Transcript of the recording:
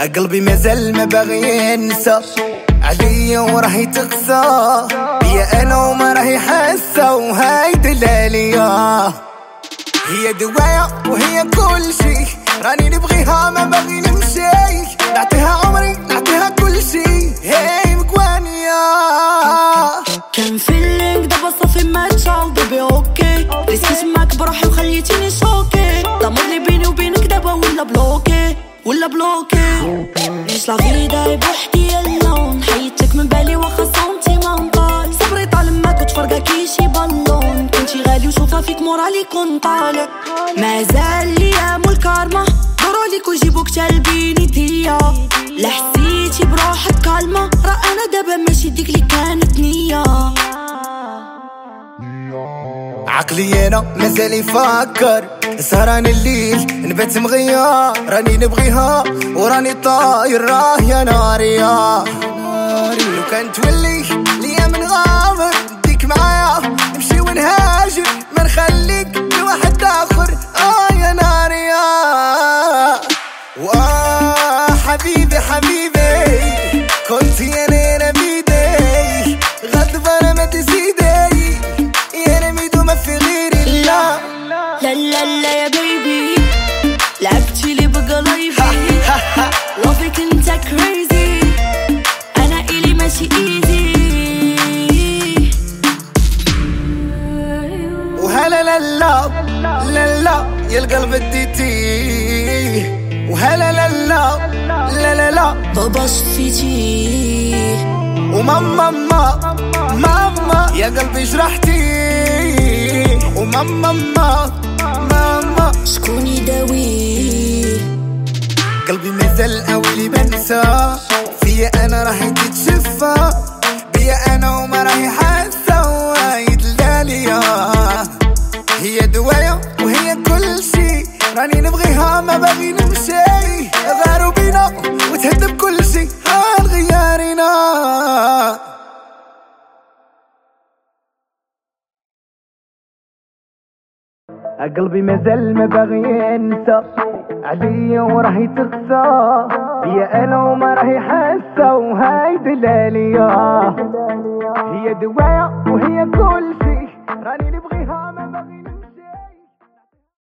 قلبي مازال ما باغي ينسى عليا وراهي تقسى بيا انا وما راهي حاسه وهاي دلاليا. هي دوايا وهي كل شي راني نبغيها ما باغي نمشي نعطيها عمري نعطيها كل شي هاي مكوانيا. كان فيلينغ دابا صافي ما تشال بيبي اوكي ريسكيت معاك بروحي وخليتيني شوكي الامر اللي بيني وبينك دابا ولا بلوكي ولا بلوكي. عيش لا فيدا بوحدي اللون حيدتك من بالي واخا سنتي ما نطال صبري طال ما كنت فرقا كيشي بالون كنتي غالي وشوفها فيك مورالي كون طالع مازال ليا مول الكارما دورو ليك وجيبوك تلبيني ديا لا حسيتي بروحك كالما راه انا دابا ماشي ديك اللي كانت نية. عقلي انا مازال يفكر سهران الليل نبات مغير راني نبغيها وراني طاير راه يا ناريا. لو كان تولي ليا من غامر نديك معايا نمشي ونهاجر ما نخليك لواحد اخر يا ناريا. حبيبي حبيبي كنتي انا بيدي غضبانه ما تزيدي يا نميدو ما في غيري لا لا لا لا يا بيبي لعبتي لي بقلبي لافك انت كريزي انا الي ماشي ايزي وهلا لا لا لا لا يا القلب اديتي وهلا لا لا لا لا لا بابا شفيتي وماما ماما يا قلبي جرحتي وماما ماما شكون يداوي قلبي مازال اولي بنسى فيا انا راهي تتشفى بيا انا وما راهي حاسه وهاي دلاليا. هي دوايا وهي كل شي راني نبغيها ما باغي نمشي غاروا بينا وتهدب كل شي غيارينا. قلبي مازال ما باغي ينسى عليا وراهي تقسى بيا انا وما راهي حاسه وهاي دلاليا. هي دوايا وهي كل شي راني نبغيها